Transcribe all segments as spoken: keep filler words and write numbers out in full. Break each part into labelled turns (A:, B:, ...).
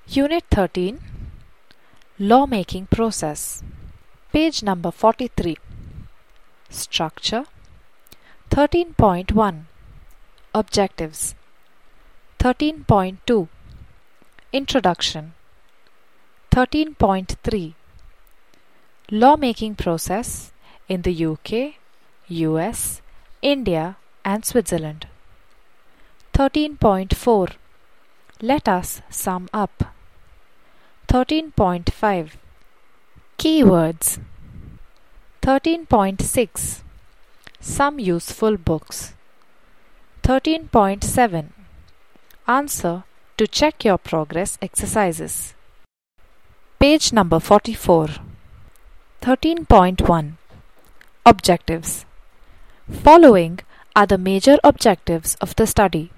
A: Unit thirteen, Lawmaking Process. Page number forty-three. Structure. thirteen point one, Objectives. thirteen point two, Introduction. thirteen point three, Lawmaking Process in the U K, U S, India and Switzerland. thirteen point four, Let us sum up. thirteen point five, Keywords. thirteen point six, Some useful books. thirteen point seven, Answer to check your progress exercises. Page number forty-four. thirteen point one, Objectives. Following are the major objectives of the study.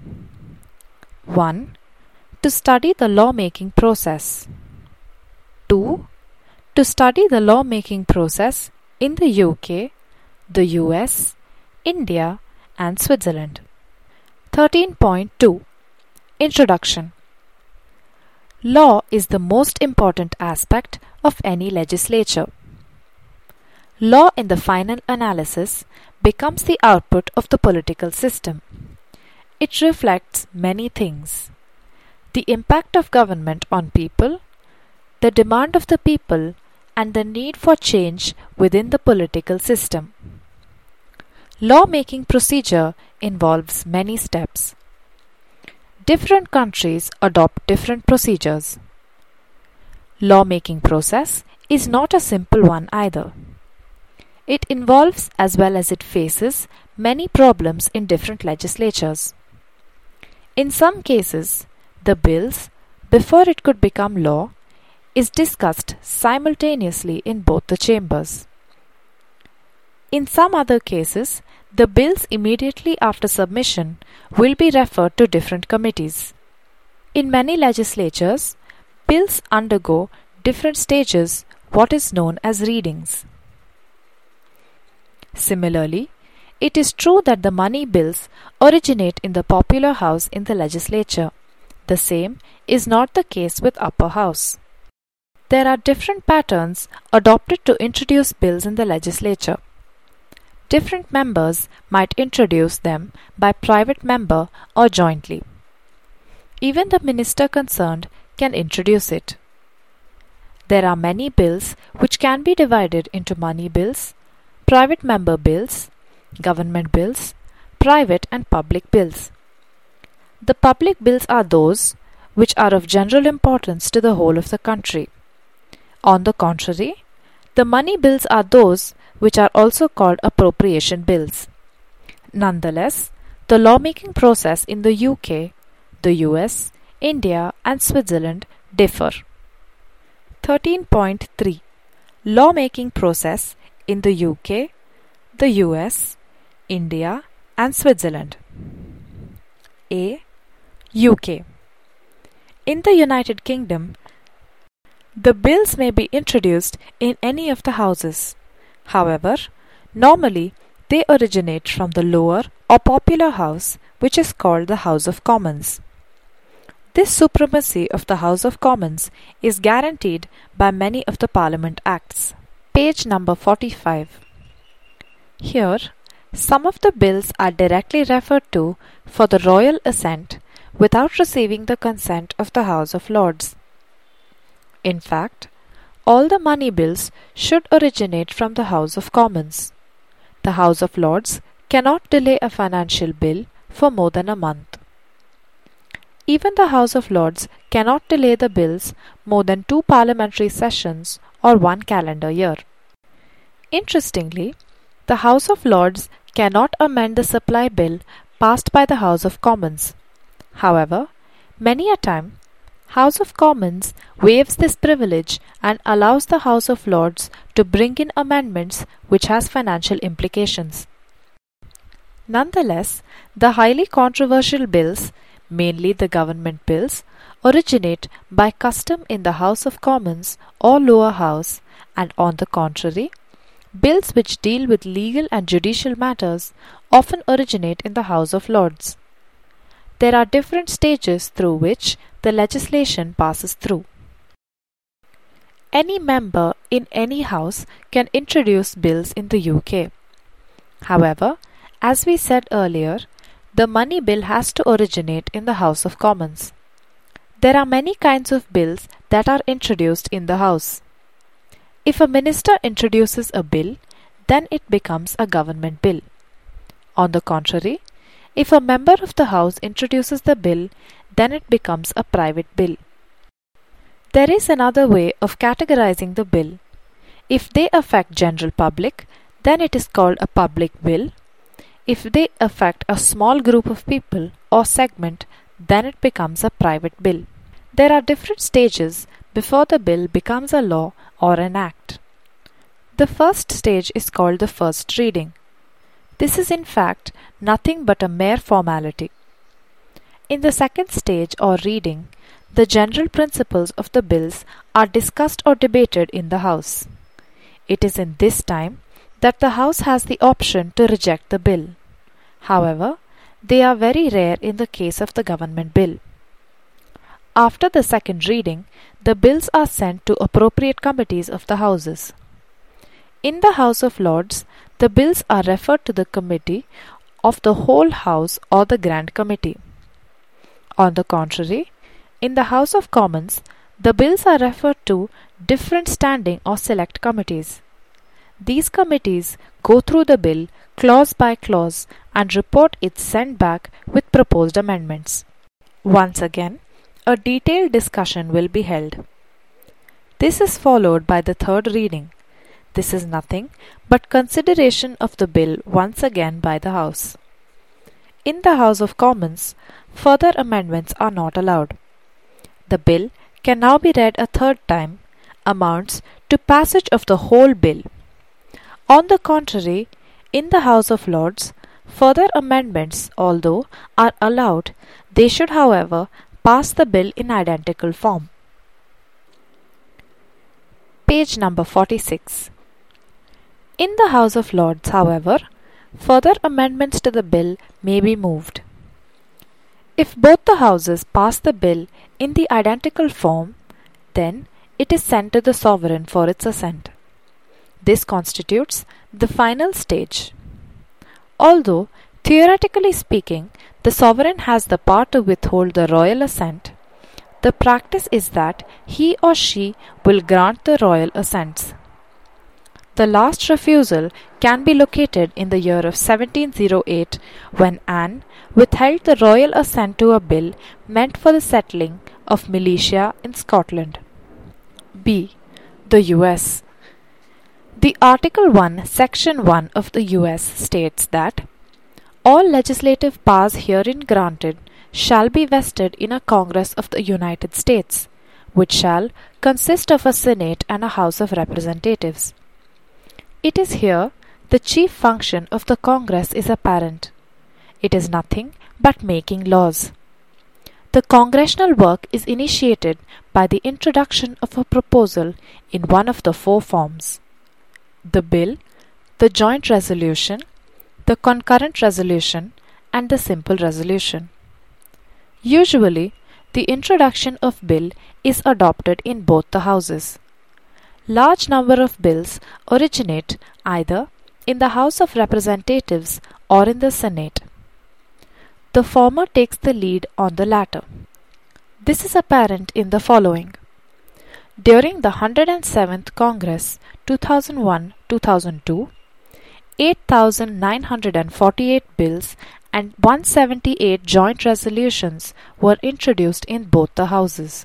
A: one. To study the lawmaking process. two. To study the lawmaking process in the U K, the U S, India and Switzerland. thirteen point two, Introduction. Law is the most important aspect of any legislature. Law in the final analysis becomes the output of the political system. It reflects many things: the impact of government on people, the demand of the people, and the need for change within the political system. Lawmaking procedure involves many steps. Different countries adopt different procedures. Lawmaking process is not a simple one either. It involves as well as it faces many problems in different legislatures. In some cases, the bills, before it could become law, is discussed simultaneously in both the chambers. In some other cases, the bills immediately after submission will be referred to different committees. In many legislatures, bills undergo different stages, what is known as readings. Similarly, it is true that the money bills originate in the popular house in the legislature. The same is not the case with upper house. There are different patterns adopted to introduce bills in the legislature. Different members might introduce them by private member or jointly. Even the minister concerned can introduce it. There are many bills which can be divided into money bills, private member bills, government bills, private and public bills. The public bills are those which are of general importance to the whole of the country. On the contrary, the money bills are those which are also called appropriation bills. Nonetheless, the lawmaking process in the U K, the U S, India and Switzerland differ. thirteen point three, Lawmaking process in the U K, the U S, India and Switzerland. A. U K. In the United Kingdom, the bills may be introduced in any of the houses. However, normally they originate from the lower or popular house, which is called the House of Commons. This supremacy of the House of Commons is guaranteed by many of the Parliament Acts. Page number forty-five. Here, some of the bills are directly referred to for the royal assent without receiving the consent of the House of Lords. In fact, all the money bills should originate from the House of Commons. The House of Lords cannot delay a financial bill for more than a month. Even the House of Lords cannot delay the bills more than two parliamentary sessions or one calendar year. Interestingly, the House of Lords cannot amend the supply bill passed by the House of Commons. However, many a time, House of Commons waives this privilege and allows the House of Lords to bring in amendments which has financial implications. Nonetheless, the highly controversial bills, mainly the government bills, originate by custom in the House of Commons or lower house, and on the contrary, bills which deal with legal and judicial matters often originate in the House of Lords. There are different stages through which the legislation passes through. Any member in any house can introduce bills in the U K. However, as we said earlier, the money bill has to originate in the House of Commons. There are many kinds of bills that are introduced in the House. If a minister introduces a bill, then it becomes a government bill. On the contrary, if a member of the House introduces the bill, then it becomes a private bill. There is another way of categorizing the bill. If they affect general public, then it is called a public bill. If they affect a small group of people or segment, then it becomes a private bill. There are different stages before the bill becomes a law or an act. The first stage is called the first reading. This is in fact nothing but a mere formality. In the second stage or reading, the general principles of the bills are discussed or debated in the House. It is in this time that the House has the option to reject the bill. However, they are very rare in the case of the government bill. After the second reading, the bills are sent to appropriate committees of the Houses. In the House of Lords, the bills are referred to the committee of the whole House or the Grand Committee. On the contrary, in the House of Commons, the bills are referred to different standing or select committees. These committees go through the bill clause by clause and report it sent back with proposed amendments. Once again, a detailed discussion will be held. This is followed by the third reading. This is nothing but consideration of the bill once again by the House. In the House of Commons, further amendments are not allowed. The bill can now be read a third time, amounts to passage of the whole bill. On the contrary, in the House of Lords, further amendments, although are allowed, they should, however, pass the bill in identical form. Page number forty-six. In the House of Lords, however, further amendments to the bill may be moved. If both the Houses pass the bill in the identical form, then it is sent to the Sovereign for its assent. This constitutes the final stage. Although, theoretically speaking, the Sovereign has the power to withhold the royal assent, the practice is that he or she will grant the royal assents. The last refusal can be located in the year of seventeen oh eight, when Anne withheld the royal assent to a bill meant for the settling of militia in Scotland. B. The U S. The Article one, Section one of the U S states that all legislative powers herein granted shall be vested in a Congress of the United States, which shall consist of a Senate and a House of Representatives. It is here the chief function of the Congress is apparent. It is nothing but making laws. The congressional work is initiated by the introduction of a proposal in one of the four forms: the bill, the joint resolution, the concurrent resolution, and the simple resolution. Usually, the introduction of bill is adopted in both the houses. Large number of bills originate either in the House of Representatives or in the Senate. The former takes the lead on the latter. This is apparent in the following. During the one hundred seventh Congress two thousand one to two thousand two, eight thousand nine hundred forty-eight bills and one hundred seventy-eight joint resolutions were introduced in both the houses.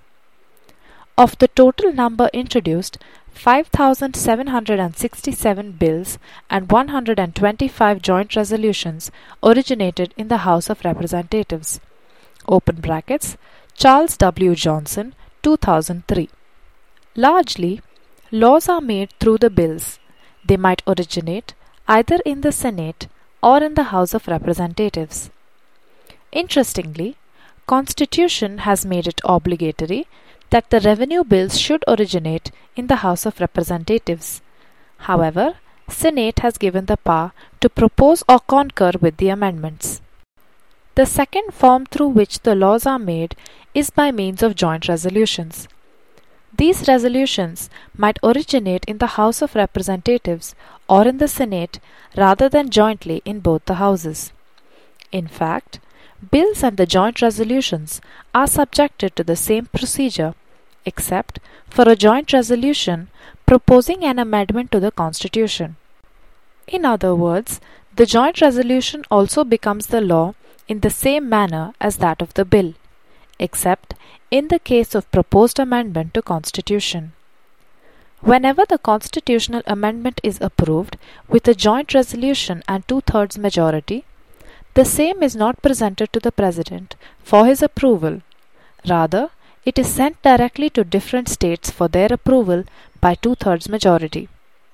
A: Of the total number introduced, five thousand seven hundred sixty-seven bills and one hundred twenty-five joint resolutions originated in the House of Representatives. Open brackets, Charles W. Johnson, two thousand three. Largely, laws are made through the bills. They might originate either in the Senate or in the House of Representatives. Interestingly, Constitution has made it obligatory that the revenue bills should originate in the House of Representatives. However, Senate has given the power to propose or concur with the amendments. The second form through which the laws are made is by means of joint resolutions. These resolutions might originate in the House of Representatives or in the Senate rather than jointly in both the houses. In fact, bills and the joint resolutions are subjected to the same procedure, except for a joint resolution proposing an amendment to the Constitution. In other words, the joint resolution also becomes the law in the same manner as that of the bill, except in the case of proposed amendment to Constitution. Whenever the constitutional amendment is approved with a joint resolution and two-thirds majority, the same is not presented to the President for his approval. Rather, it is sent directly to different states for their approval by two-thirds majority.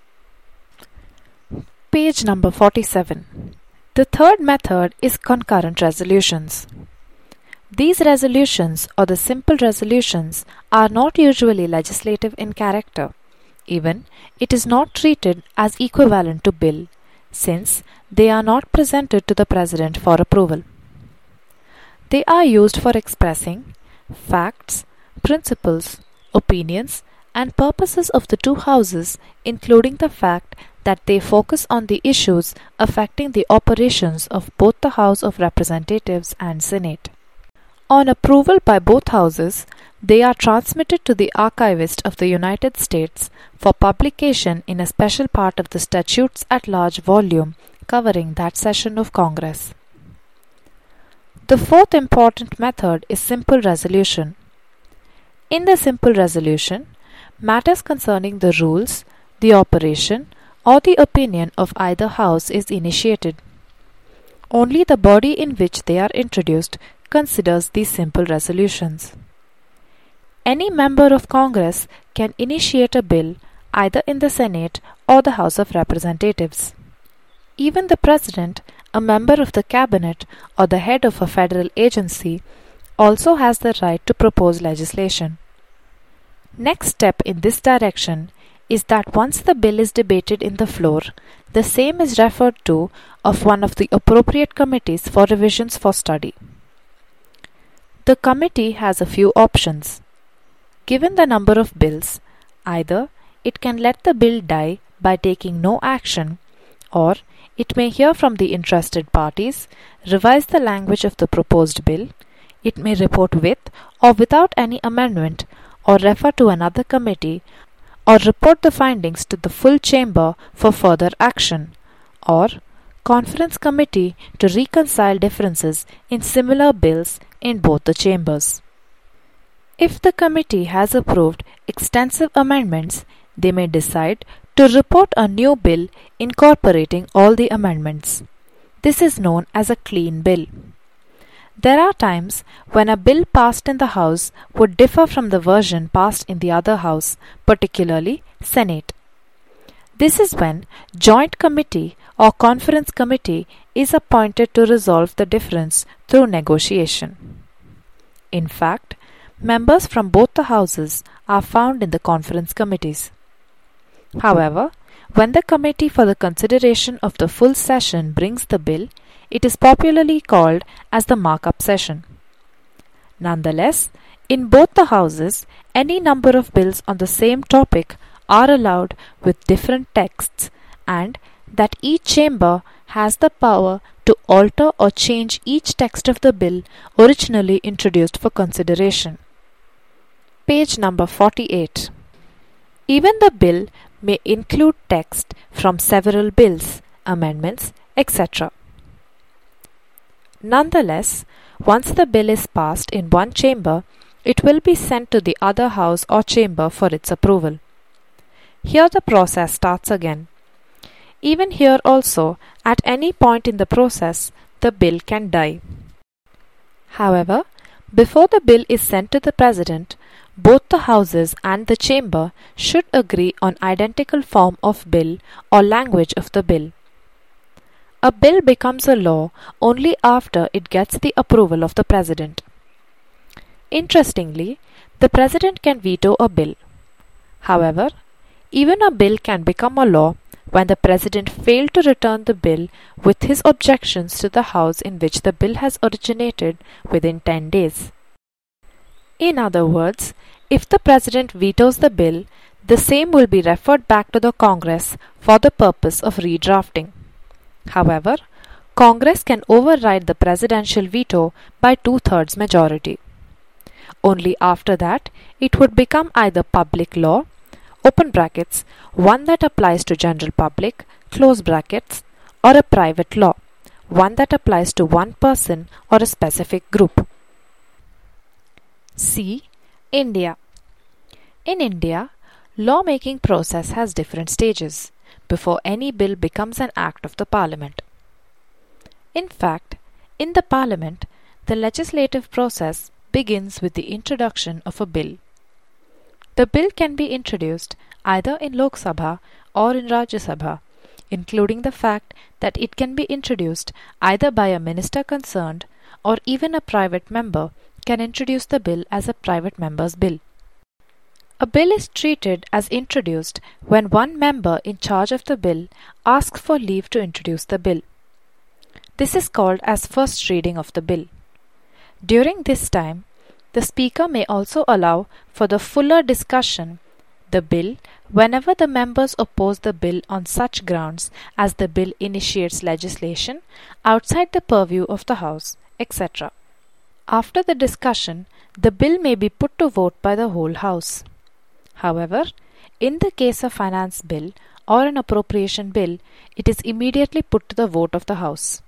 A: Page number forty-seven. The third method is concurrent resolutions. These resolutions, or the simple resolutions, are not usually legislative in character. Even it is not treated as equivalent to bill, since they are not presented to the President for approval. They are used for expressing facts, principles, opinions, and purposes of the two houses, including the fact that they focus on the issues affecting the operations of both the House of Representatives and Senate. On approval by both houses, they are transmitted to the Archivist of the United States for publication in a special part of the Statutes at Large volume covering that session of Congress. The fourth important method is simple resolution. In the simple resolution, matters concerning the rules, the operation, or the opinion of either house is initiated. Only the body in which they are introduced considers these simple resolutions. Any member of Congress can initiate a bill either in the Senate or the House of Representatives. Even the President, a member of the Cabinet, or the head of a federal agency also has the right to propose legislation. Next step in this direction is that once the bill is debated in the floor, the same is referred to of one of the appropriate committees for revisions for study. The committee has a few options. Given the number of bills, either it can let the bill die by taking no action, or it may hear from the interested parties, revise the language of the proposed bill, it may report with or without any amendment, or refer to another committee, or report the findings to the full chamber for further action, or conference committee to reconcile differences in similar bills in both the chambers. If the committee has approved extensive amendments, they may decide to report a new bill incorporating all the amendments. This is known as a clean bill. There are times when a bill passed in the House would differ from the version passed in the other House, particularly Senate. This is when joint committee or conference committee is appointed to resolve the difference through negotiation. In fact, members from both the houses are found in the conference committees. However, when the committee for the consideration of the full session brings the bill, it is popularly called as the markup session. Nonetheless, in both the houses, any number of bills on the same topic are allowed with different texts, and that each chamber has the power to alter or change each text of the bill originally introduced for consideration. Page number forty-eight. Even the bill may include text from several bills, amendments, et cetera. Nonetheless, once the bill is passed in one chamber, it will be sent to the other house or chamber for its approval. Here the process starts again. Even here also, at any point in the process, the bill can die. However, before the bill is sent to the President, both the houses and the chamber should agree on identical form of bill or language of the bill. A bill becomes a law only after it gets the approval of the President. Interestingly, the President can veto a bill. However, even a bill can become a law when the President failed to return the bill with his objections to the House in which the bill has originated within ten days. In other words, if the President vetoes the bill, the same will be referred back to the Congress for the purpose of redrafting. However, Congress can override the presidential veto by two-thirds majority. Only after that, it would become either public law, open brackets, one that applies to general public, close brackets, or a private law, one that applies to one person or a specific group. C. India. In India, lawmaking process has different stages before any bill becomes an act of the Parliament. In fact, in the Parliament, the legislative process begins with the introduction of a bill. The bill can be introduced either in Lok Sabha or in Rajya Sabha, including the fact that it can be introduced either by a minister concerned or even a private member can introduce the bill as a private member's bill. A bill is treated as introduced when one member in charge of the bill asks for leave to introduce the bill. This is called as first reading of the bill. During this time, the Speaker may also allow for the fuller discussion the bill whenever the members oppose the bill on such grounds as the bill initiates legislation outside the purview of the House, et cetera. After the discussion, the bill may be put to vote by the whole House. However, in the case of finance bill or an appropriation bill, it is immediately put to the vote of the House.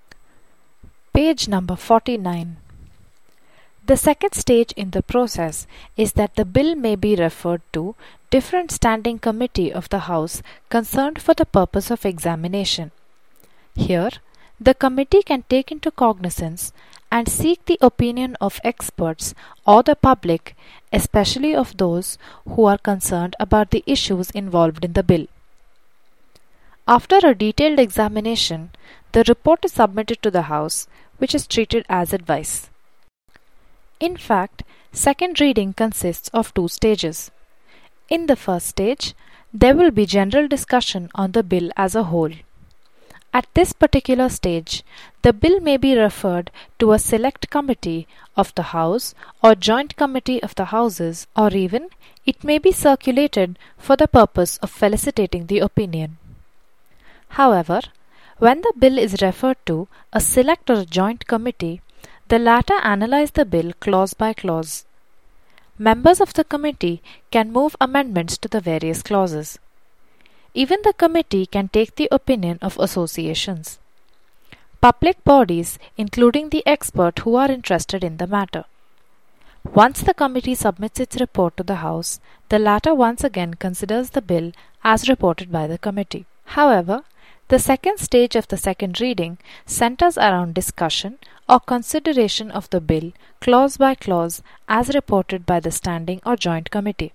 A: Page number forty-nine. The second stage in the process is that the bill may be referred to different standing committee of the House concerned for the purpose of examination. Here, the committee can take into cognizance and seek the opinion of experts or the public, especially of those who are concerned about the issues involved in the bill. After a detailed examination, the report is submitted to the House, which is treated as advice. In fact, second reading consists of two stages. In the first stage, there will be general discussion on the bill as a whole. At this particular stage, the bill may be referred to a select committee of the House or joint committee of the Houses, or even it may be circulated for the purpose of felicitating the opinion. However, when the bill is referred to a select or joint committee, the latter analyze the bill clause by clause. Members of the committee can move amendments to the various clauses. Even the committee can take the opinion of associations. Public bodies, including the expert who are interested in the matter. Once the committee submits its report to the House, the latter once again considers the bill as reported by the committee. However, the second stage of the second reading centers around discussion or consideration of the bill clause by clause as reported by the standing or joint committee.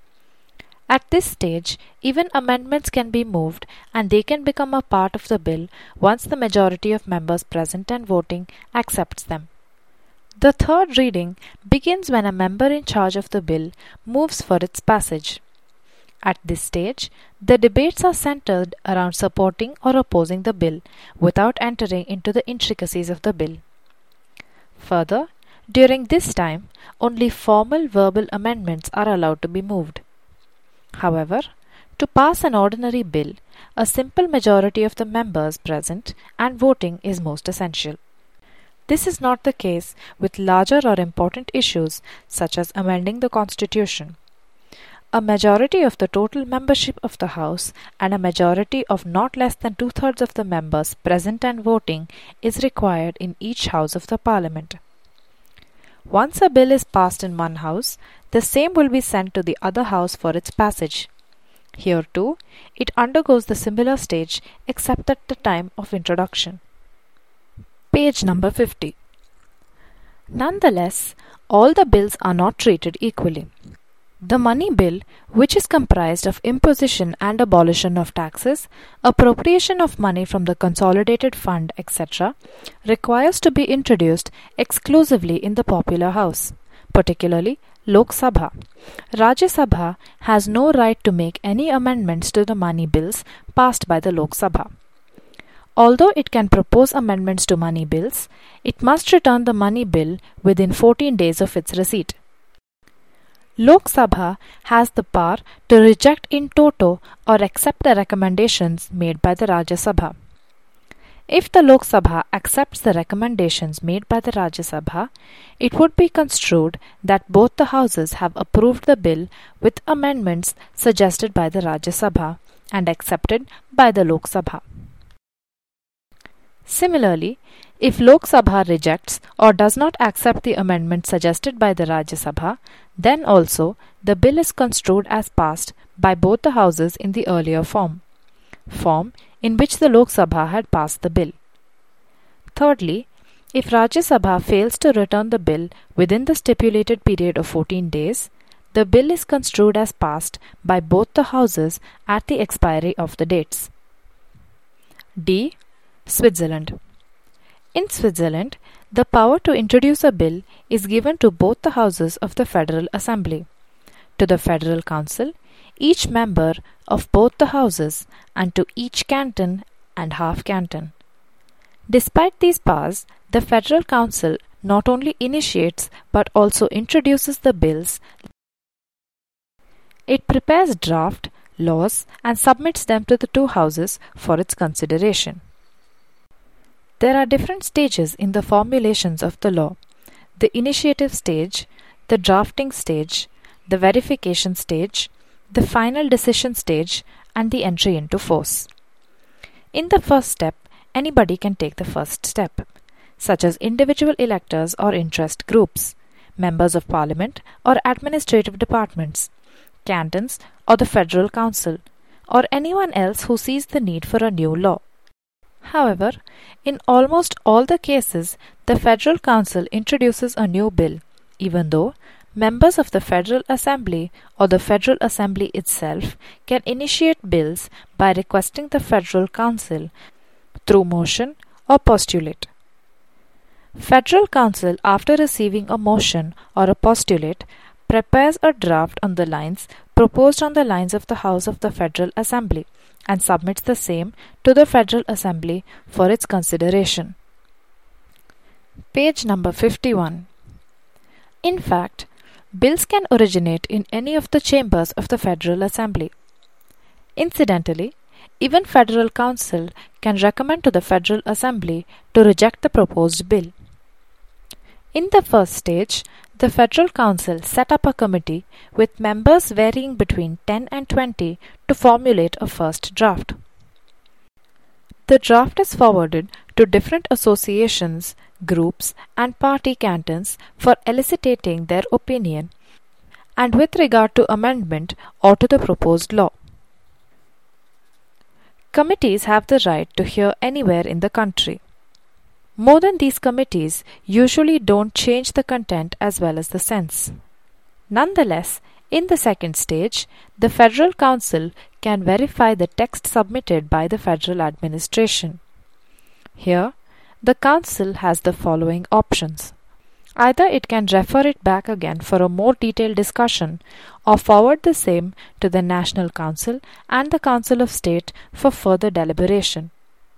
A: At this stage, even amendments can be moved and they can become a part of the bill once the majority of members present and voting accepts them. The third reading begins when a member in charge of the bill moves for its passage. At this stage, the debates are centered around supporting or opposing the bill without entering into the intricacies of the bill. Further, during this time, only formal verbal amendments are allowed to be moved. However, to pass an ordinary bill, a simple majority of the members present and voting is most essential. This is not the case with larger or important issues such as amending the Constitution. A majority of the total membership of the House and a majority of not less than two-thirds of the members present and voting is required in each House of the Parliament. Once a bill is passed in one House, the same will be sent to the other House for its passage. Here too, it undergoes the similar stage except at the time of introduction. Page number fifty. Nonetheless, all the bills are not treated equally. The money bill, which is comprised of imposition and abolition of taxes, appropriation of money from the consolidated fund, et cetera, requires to be introduced exclusively in the popular House, particularly Lok Sabha. Rajya Sabha has no right to make any amendments to the money bills passed by the Lok Sabha. Although it can propose amendments to money bills, it must return the money bill within fourteen days of its receipt. Lok Sabha has the power to reject in toto or accept the recommendations made by the Rajya Sabha. If the Lok Sabha accepts the recommendations made by the Rajya Sabha, it would be construed that both the houses have approved the bill with amendments suggested by the Rajya Sabha and accepted by the Lok Sabha. Similarly, if Lok Sabha rejects or does not accept the amendment suggested by the Rajya Sabha, then also the bill is construed as passed by both the houses in the earlier form, form in which the Lok Sabha had passed the bill. Thirdly, if Rajya Sabha fails to return the bill within the stipulated period of fourteen days, the bill is construed as passed by both the houses at the expiry of the dates. D. Switzerland. In Switzerland, the power to introduce a bill is given to both the houses of the Federal Assembly, to the Federal Council, each member of both the houses, and to each canton and half canton. Despite these powers, the Federal Council not only initiates but also introduces the bills. It prepares draft laws and submits them to the two houses for its consideration. There are different stages in the formulations of the law: the initiative stage, the drafting stage, the verification stage, the final decision stage, and the entry into force. In the first step, anybody can take the first step, such as individual electors or interest groups, members of parliament or administrative departments, cantons or the Federal Council, or anyone else who sees the need for a new law. However, in almost all the cases, the Federal Council introduces a new bill, even though members of the Federal Assembly or the Federal Assembly itself can initiate bills by requesting the Federal Council through motion or postulate. Federal Council, after receiving a motion or a postulate, prepares a draft on the lines proposed on the lines of the House of the Federal Assembly and submits the same to the Federal Assembly for its consideration. Page number fifty-one. In fact, bills can originate in any of the chambers of the Federal Assembly. Incidentally, even Federal Council can recommend to the Federal Assembly to reject the proposed bill. In the first stage, the Federal Council set up a committee with members varying between ten and twenty to formulate a first draft. The draft is forwarded to different associations, groups, and party cantons for eliciting their opinion and with regard to amendment or to the proposed law. Committees have the right to hear anywhere in the country. More than these committees usually don't change the content as well as the sense. Nonetheless, in the second stage, the Federal Council can verify the text submitted by the federal administration. Here, the Council has the following options. Either it can refer it back again for a more detailed discussion or forward the same to the National Council and the Council of State for further deliberation.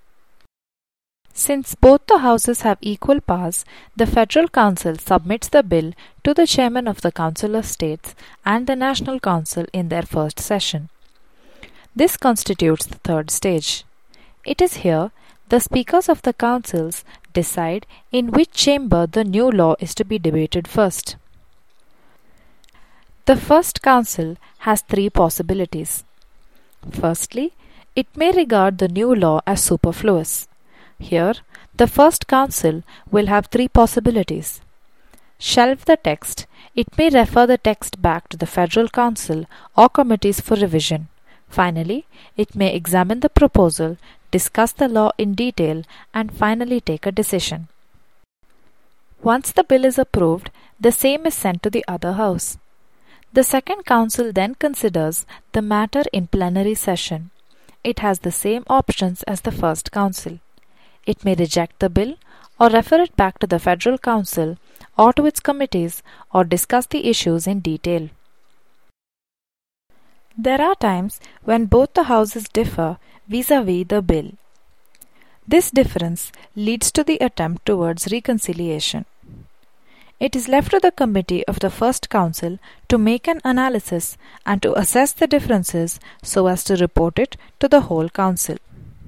A: Since both the houses have equal powers, the Federal Council submits the bill to the Chairman of the Council of States and the National Council in their first session. This constitutes the third stage. It is here the speakers of the councils decide in which chamber the new law is to be debated first. The first council has three possibilities. Firstly, it may regard the new law as superfluous. Here, the first council will have three possibilities. Shelve the text. It may refer the text back to the Federal Council or committees for revision. Finally, it may examine the proposal, discuss the law in detail, and finally take a decision. Once the bill is approved, the same is sent to the other house. The second council then considers the matter in plenary session. It has the same options as the first council. It may reject the bill or refer it back to the Federal Council or to its committees or discuss the issues in detail. There are times when both the houses differ vis-à-vis the bill. This difference leads to the attempt towards reconciliation. It is left to the committee of the First Council to make an analysis and to assess the differences so as to report it to the whole Council.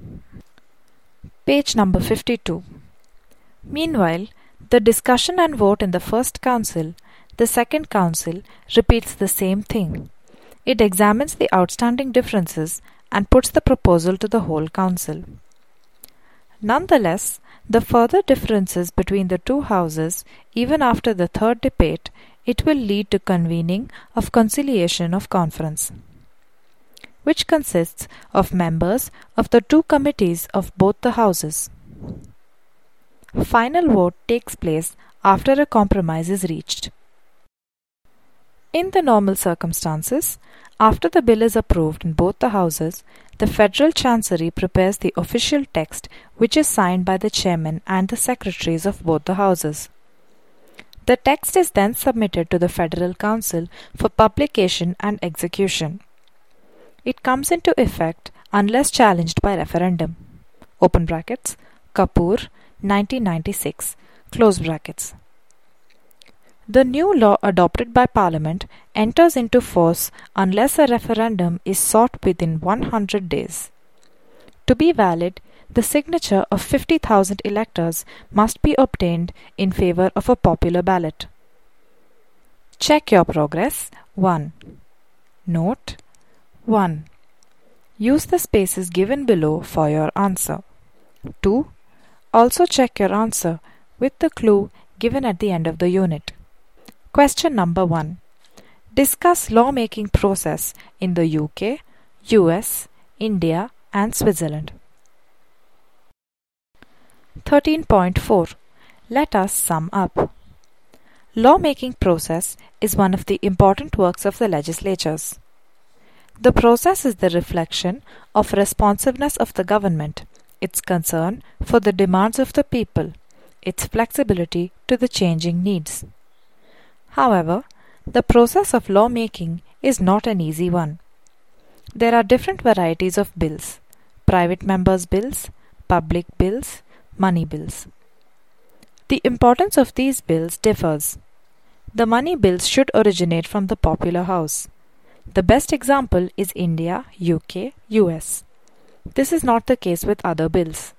A: Page number fifty-two. Meanwhile, the discussion and vote in the First Council, the Second Council repeats the same thing. It examines the outstanding differences and puts the proposal to the whole Council. Nonetheless, the further differences between the two houses, even after the third debate, it will lead to convening of conciliation of conference, which consists of members of the two committees of both the houses. Final vote takes place after a compromise is reached. In the normal circumstances, after the bill is approved in both the houses, the Federal Chancery prepares the official text which is signed by the chairman and the secretaries of both the houses. The text is then submitted to the Federal Council for publication and execution. It comes into effect unless challenged by referendum. Open brackets, Kapoor, nineteen ninety-six, close brackets. The new law adopted by Parliament enters into force unless a referendum is sought within one hundred days. To be valid, the signature of fifty thousand electors must be obtained in favour of a popular ballot. Check your progress. one. Note one. Use the spaces given below for your answer. two. Also check your answer with the clue given at the end of the unit. Question number one. Discuss lawmaking process in the U K, U S, India and Switzerland. thirteen point four. Let us sum up. Lawmaking process is one of the important works of the legislatures. The process is the reflection of responsiveness of the government, its concern for the demands of the people, its flexibility to the changing needs. However, the process of lawmaking is not an easy one. There are different varieties of bills: private members' bills, public bills, money bills. The importance of these bills differs. The money bills should originate from the popular house. The best example is India, U K, U S. This is not the case with other bills.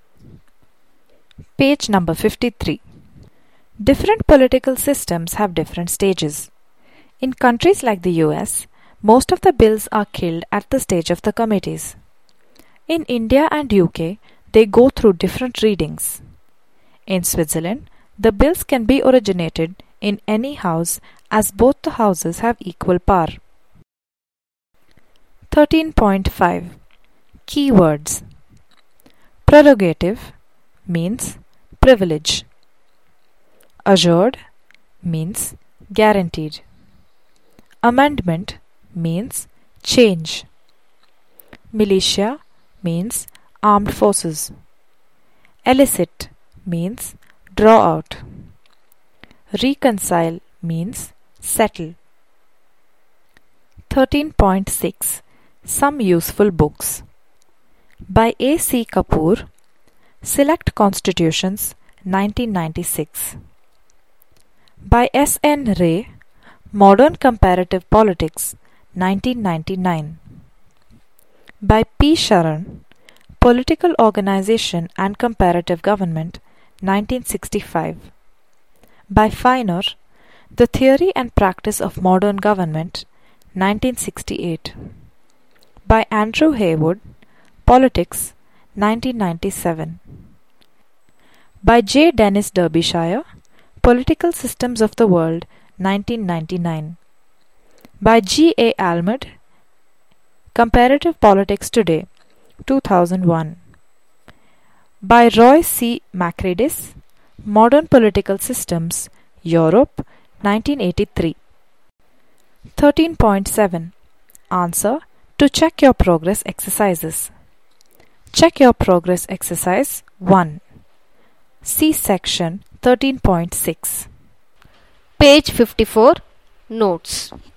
A: Page number fifty-three. Different political systems have different stages. In countries like the U S, most of the bills are killed at the stage of the committees. In India and U K, they go through different readings. In Switzerland, the bills can be originated in any house as both the houses have equal power. thirteen point five. Keywords. Prerogative means privilege. Assured means guaranteed. Amendment means change. Militia means armed forces. Elicit means draw out. Reconcile means settle. thirteen point six. Some useful books. By A C Kapoor, Select Constitutions, nineteen ninety-six. By S N Ray, Modern Comparative Politics, nineteen ninety-nine. By P Sharan, Political Organization and Comparative Government, nineteen sixty-five. By Feiner, The Theory and Practice of Modern Government, nineteen sixty-eight. By Andrew Haywood, Politics, nineteen ninety-seven. By J. Dennis Derbyshire, Political Systems of the World, nineteen ninety-nine. By G. A. Almond, Comparative Politics Today, two thousand one. By Roy C. Macredis, Modern Political Systems, Europe, nineteen eighty-three. thirteen point seven. Answer to check your progress exercises. Check your progress exercise one. See section thirteen point six.
B: Page fifty-four. Notes.